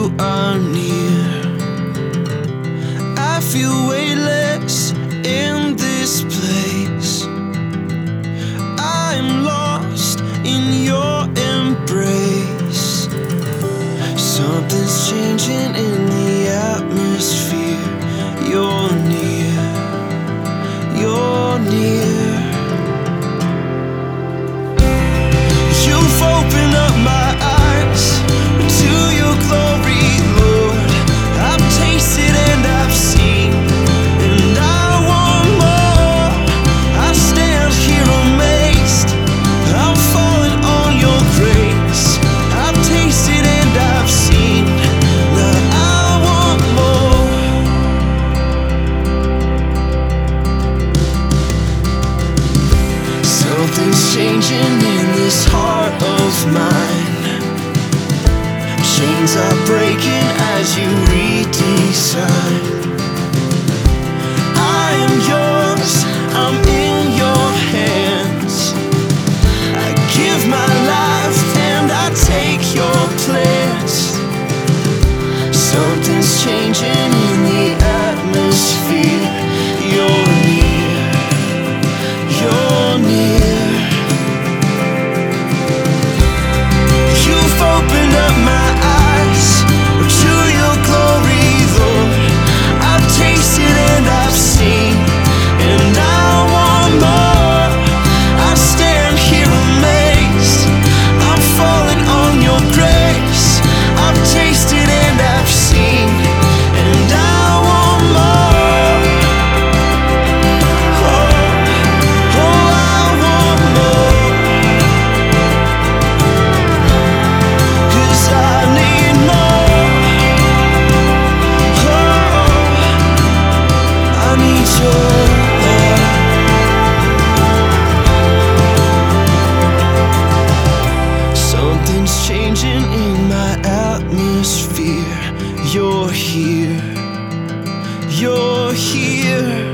you are near. I feel weightless in this place. I'm lost in your embrace. Something's changing in the atmosphere. You're near, you're near. You've opened up my eyes to your glory, Lord. I've tasted and I've seen, and I want more. I stand here amazed, I'm falling on your grace. I've tasted and I've seen, now I want more. Something's changing in this heart of mine. Chains are breaking as you redesign. I am yours, I'm in your hands. I give my life and I take your plans. Something's changing in the atmosphere. You're near, you're near. You've opened up my eyes to your glory, Lord. I've tasted and I've seen, and I want more. I stand here amazed, I'm falling on your grace. I've tasted and I've seen, and I want more. Oh, I want more. 'Cause I need more. Oh, I need your love. Something's changing in my atmosphere. You're here, you're here.